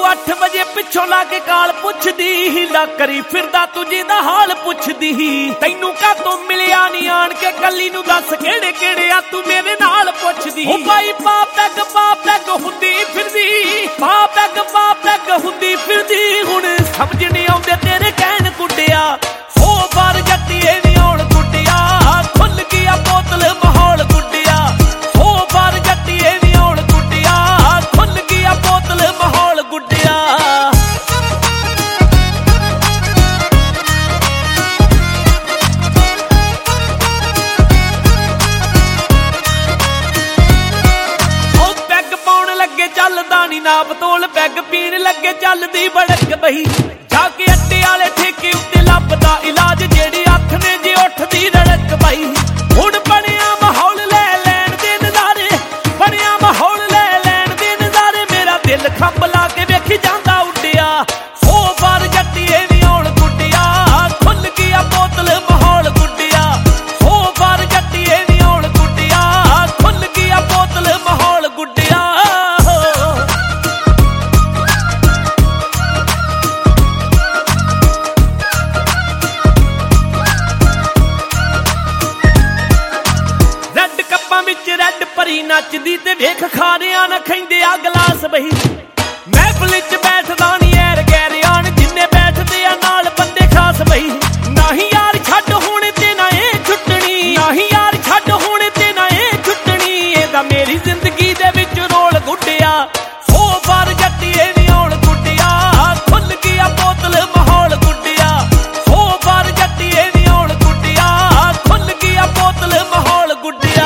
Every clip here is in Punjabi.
8 ਵਜੇ ਪਿੱਛੋਂ ਲਾ ਕੇ ਕਾਲ ਪੁੱਛਦੀ ਹੀਲਾ ਕਰੀ ਫਿਰਦਾ ਤੁਝੀ ਦਾ ਹਾਲ ਪੁੱਛਦੀ ਤੈਨੂੰ ਕਾਹਤੋਂ ਮਿਲਿਆ ਨਹੀਂ ਆਣ ਕੇ ਕੱਲੀ ਨੂੰ ਦੱਸ ਕਿਹੜੇ ਕਿਹੜੇ ਆ ਤੂੰ ਮੇਰੇ ਨਾਲ ਪੁੱਛਦੀ ਓ ਭਾਈ ਪਾਪ ਪੈਗ ਹੁੰਦੀ ਫਿਰਦੀ ਪਾਪ ਪੈਗ ਹੁੰਦੀ ਫਿਰਦੀ ਹੁਣ ਸਮਝ ਨਹੀਂ ਆਉਂਦੇ ਤੇਰੇ ਕਹਿਣ ਗੁੱਡਿਆ 100 ਵਾਰ ਜੱਟੀਏ ਨਹੀਂ ਆਉਣ ਗੁੱਡਿਆ ਖੁੱਲ ਗਿਆ ਬੋਤਲ ਮਾਹੌਲ ਗੁੱਡਿਆ 100 ਵਾਰ ਜੱਟੀਏ ਨਹੀਂ ਆਉਣ ਗੁੱਡਿਆ ਖੁੱਲ ਗਿਆ ਬੋਤਲ ਮਾਹੌਲ ਗੁੱਡਿਆ ਚੱਲਦਾ ਨੀ ਨਾਪ ਤੋਲ ਪੈਗ ਪੀਣ ਲੱਗੇ ਚੱਲਦੀ ਬੜਕ ਬਹੀ ਜਾ ਕੇ ਅੱਡੇ ਵਾਲੇ ਠੇਕੇ ਉੱਤੇ ਲੱਭਦਾ ਇਲਾਜ ਜਿਹੜੀ ਅੱਖ ਨੇ ਜੇ ਉੱਠਦੀ ਰੜਕ ਬਈ ਹੁਣ ਬਣਿਆ ਮਾਹੌਲ ਲੈ ਲੈਣ ਦੇ ਨਜ਼ਾਰੇ ਬਣਿਆ ਮਾਹੌਲ ਲੈ ਲੈਣ ਦੇ ਨਜ਼ਾਰੇ ਮੇਰਾ ਦਿਲ ਖੰਭ ਲਾ ਕੇ ਵੇਖੀ ਜਾਂਦਾ ਉੱਡਿਆ 100 ਵਾਰ ਜੱਟੀਏ ਨੀ ਆਉਣ ਗੁੱਡਿਆ ਖੁੱਲ ਗਿਆ ਬੋਤਲ ਮਾਹੌਲ ਗੁੱਡਿਆ 100 ਵਾਰ ਜੱਟੀਏ ਨੀ ਆਉਣ ਗੁੱਡਿਆ ਖੁੱਲ ਗਿਆ ਬੋਤਲ ਮਾਹੌਲ ਗੁੱਡਿਆ ਰੈਡ ਭਰੀ ਨੱਚਦੀ ਤੇ ਵੇਖ ਖਾਰਿਆਂ ਨਾ ਖੈਂਦੇ ਆ ਗਲਾਸ ਬਹੀ ਮਹਿਫਲ ਚ ਬੈਠਦਾ ਨੀ ਐਰ ਗੈਰਿਆਣ ਜਿੰਨੇ ਬੈਠਦੇ ਆ ਨਾਲ ਬੰਦੇ ਖਾਸ ਬਹੀ ਨਾਹੀਂ ਯਾਰ ਛੱਡ ਹੁਣ ਤੇ ਨਾ ਇਹ ਛੁੱਟਣੀ ਨਾਹੀਂ ਯਾਰ ਛੱਡ ਹੁਣ ਤੇ ਨਾ ਇਹ ਛੁੱਟਣੀ ਇਹਦਾ ਮੇਰੀ ਜ਼ਿੰਦਗੀ ਦੇ ਵਿੱਚ ਰੋਲ ਗੁੱਡਿਆ 100 ਵਾਰ ਜੱਟੀਏ ਨੀ ਆਉਣ ਗੁੱਡਿਆ ਖੁੱਲ ਗਿਆ ਬੋਤਲ ਮਾਹੌਲ ਗੁੱਡਿਆ 100 ਵਾਰ ਜੱਟੀਏ ਨੀ ਆਉਣ ਗੁੱਡਿਆ ਖੁੱਲ ਗਿਆ ਬੋਤਲ ਮਾਹੌਲ ਗੁੱਡਿਆ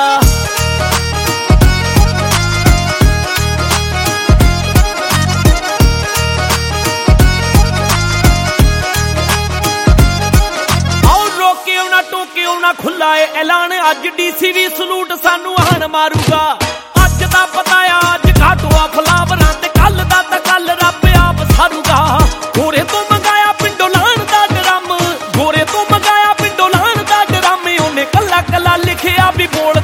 ਖੁੱਲਾ ਏ ਐਲਾਨ ਅੱਜ ਡੀਸੀ ਵੀ ਸਲੂਟ ਸਾਨੂੰ ਆਣ ਮਾਰੂਗਾ ਅੱਜ ਦਾ ਪਤਾ ਆ ਅੱਜ ਘਾਟੂਆ ਫਲਾਵਰਾਂ ਤੇ ਕੱਲ ਦਾ ਤਾਂ ਕੱਲ ਰੱਬ ਆਪ ਸਾਰੂਗਾ ਗੋਰੇ ਤੋਂ ਮੰਗਾਇਆ ਪਿੰਡੋਂ ਲਾਣ ਦਾ ਡਰਮ ਗੋਰੇ ਤੋਂ ਮੰਗਾਇਆ ਪਿੰਡੋਂ ਲਾਣ ਦਾ ਡਰਮ ਉਹਨੇ ਕੱਲਾ ਕੱਲਾ ਲਿਖਿਆ ਵੀ ਬੋਲ